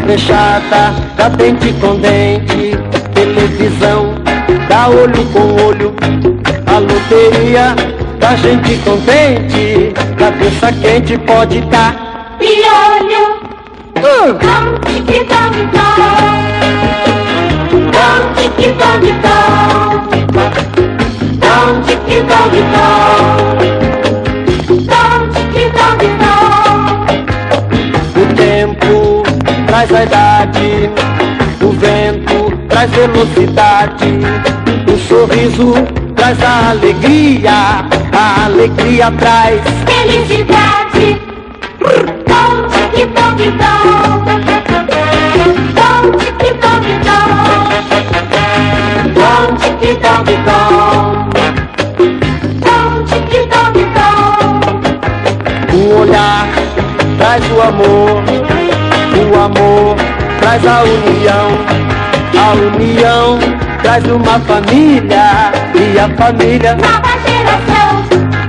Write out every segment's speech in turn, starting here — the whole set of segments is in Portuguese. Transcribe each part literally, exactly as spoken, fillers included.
fechada, dá dente com dente, televisão, dá olho com olho, a loteria da gente contente, cabeça quente pode dar piolho. uh. Dom, tique, dom, dom. Dom, tique, dom, dom. Dom, tique, dom, dom. Dom, tique, dom, dom. O tempo traz a idade, o vento traz velocidade, o sorriso traz a alegria, a alegria traz felicidade. Dom, tique, dom, dom. Dom, tique, dom, dom. Dom, tique, dom, dom. Dom, tique, dom, dom. um olhar traz o amor, o amor traz a união, a união traz uma família, e a família nova geração.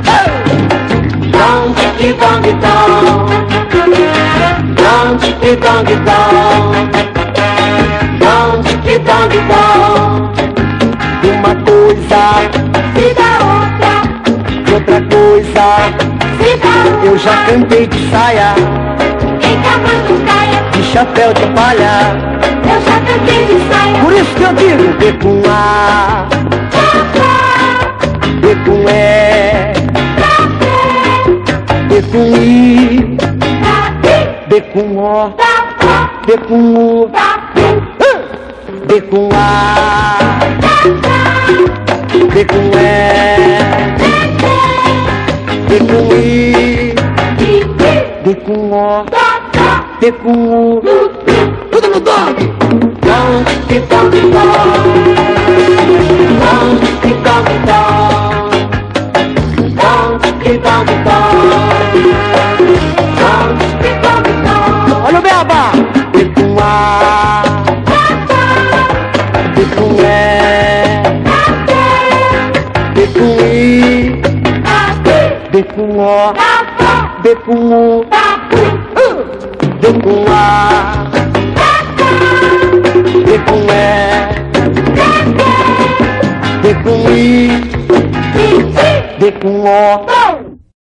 dom, tique, dong, dom. Dom, tique, dong, dom. Dom, tique, dong, dom. Uma coisa Se dá outra, outra coisa, se dá outra. eu já cantei de saia, Em cavalo caia, de chapéu de palha, eu já cantei de saia. por isso que eu digo B com A, B com E, B com I, B com O, B com U, B com A, B com E, B com I, B com O, B com U, tudo no dog. Dom, tique, dong, dom. Dom, tique, dong, dom. Dom, tique, dong, dom. Dom, tique, dong, dom. Olha o beba! B com A, B com E, B com I, B com O, B com U, B com A, B com E, B com I, B com O.